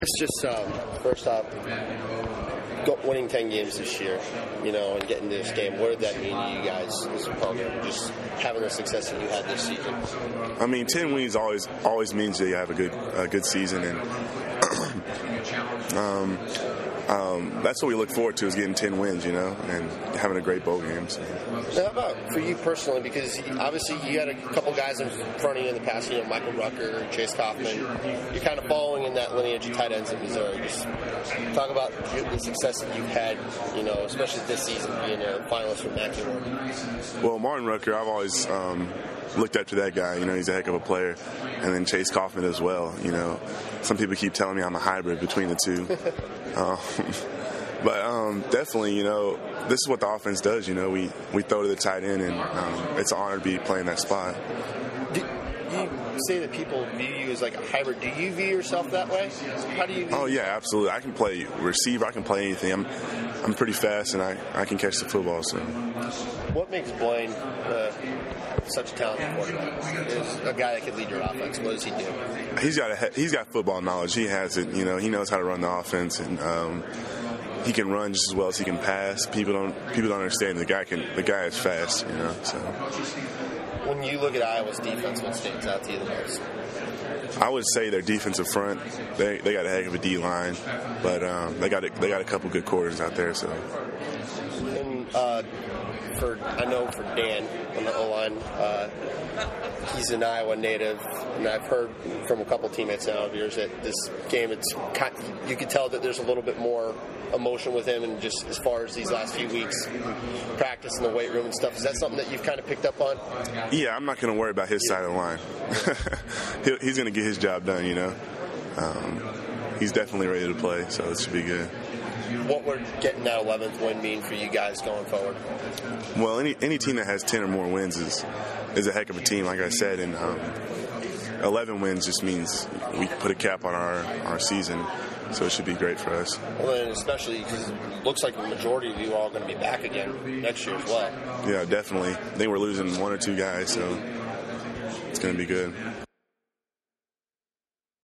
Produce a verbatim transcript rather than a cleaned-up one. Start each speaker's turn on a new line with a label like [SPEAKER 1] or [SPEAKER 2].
[SPEAKER 1] It's just, um, first off, go, winning ten games this year, you know, and getting to this game, what did that mean to you guys as a program, just having the success that you had this season?
[SPEAKER 2] I mean, ten wins always always means that you have a good a good season, and um, um, that's what we look forward to, is getting ten wins, you know, and having a great bowl game. So.
[SPEAKER 1] Now, how about for you personally? Because obviously you had a couple guys in front of you in the past, you know, Michael Rucker, Chase Kaufman. You're kind of following in that lineage of tight ends in Missouri. Just talk about the success that you've had, you know, especially this season, being a finalist for Mackey Award.
[SPEAKER 2] Well, Martin Rucker, I've always um, looked up to that guy. You know, he's a heck of a player. And then Chase Kaufman as well. You know, some people keep telling me I'm a hybrid between the two. um, but um, definitely, you know, this is what the offense does. You know, we, we throw to the tight end, and um, it's an honor to be playing that spot.
[SPEAKER 1] Do you say that people view you as like a hybrid? Do you view yourself that way? How do you view
[SPEAKER 2] Oh, yeah, absolutely. I can play receiver. I can play anything. I'm I'm pretty fast, and I, I can catch the football. So,
[SPEAKER 1] what makes Blaine uh, such a talented quarterback? Is a guy that could lead your offense. What does he do?
[SPEAKER 2] He's got a, he's got football knowledge. He has it. You know, he knows how to run the offense, and um, he can run just as well as he can pass. People don't people don't understand the guy can the guy is fast. You know, so.
[SPEAKER 1] When you look at Iowa's defense, what stands out to you the most?
[SPEAKER 2] I would say their defensive front. They they got a heck of a D line, but um, they got a, they got a couple good quarters out there. So.
[SPEAKER 1] And uh, for I know for Dan on the O line, uh, he's an Iowa native, and I've heard from a couple teammates now of yours that this game, it's kind, you could tell that there's a little bit more emotion with him, and just as far as these last few weeks, practice in the weight room and stuff. Is that something that you've kind of picked up on?
[SPEAKER 2] Yeah, I'm not going to worry about his side of the line. He's going to get his job done, you know. Um, he's definitely ready to play, so it should be good.
[SPEAKER 1] What would getting that eleventh win mean for you guys going forward?
[SPEAKER 2] Well, any any team that has ten or more wins is is a heck of a team, like I said, and um, eleven wins just means we put a cap on our, our season, so it should be great for us.
[SPEAKER 1] Well, and especially because it looks like the majority of you are all going to be back again next year as well.
[SPEAKER 2] Yeah, definitely. I think we're losing one or two guys, so it's going to be good.